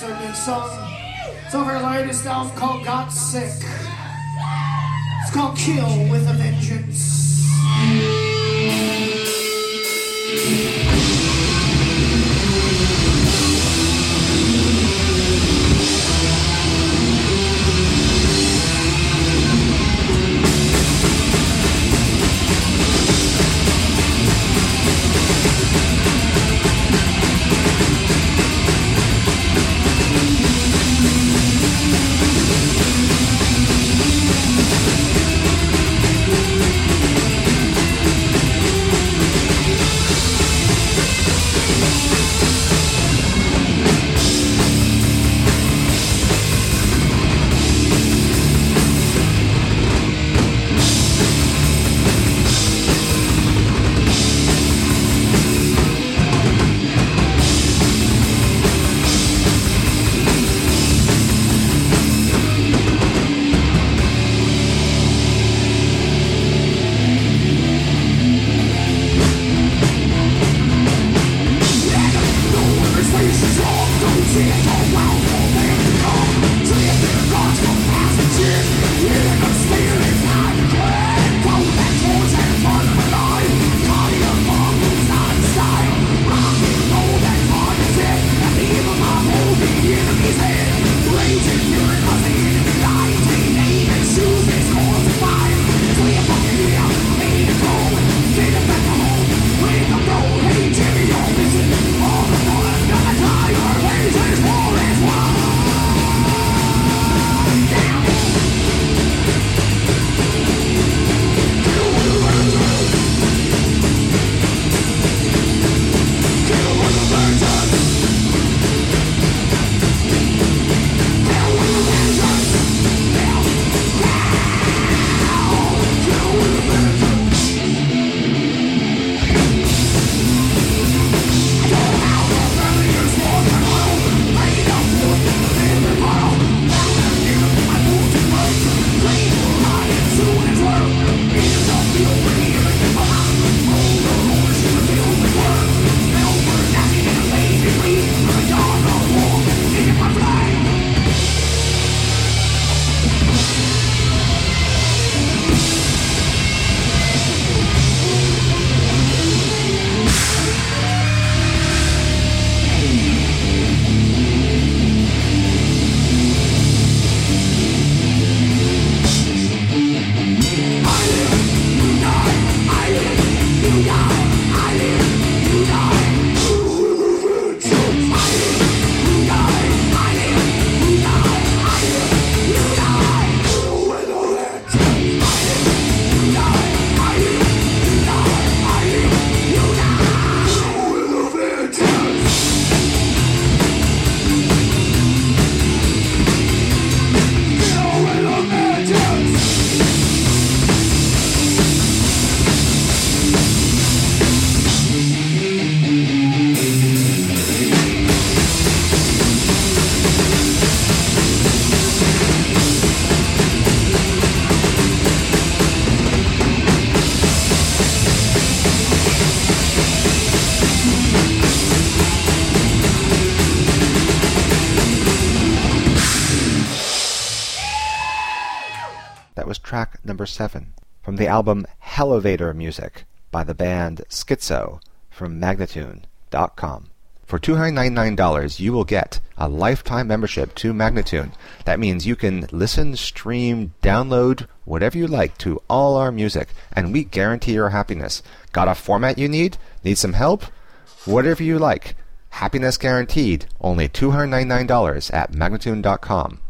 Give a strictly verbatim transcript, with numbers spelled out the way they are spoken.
their new song. It's over their latest album called Got Sick. It's called Kill with a Vengeance. Track number seven from the album Hellevator Music by the band Schizo from Magnatune dot com. For two hundred ninety-nine dollars, you will get a lifetime membership to Magnatune. That means you can listen, stream, download, whatever you like to all our music, and we guarantee your happiness. Got a format you need? Need some help? Whatever you like. Happiness guaranteed. Only two hundred ninety-nine dollars at Magnatune dot com.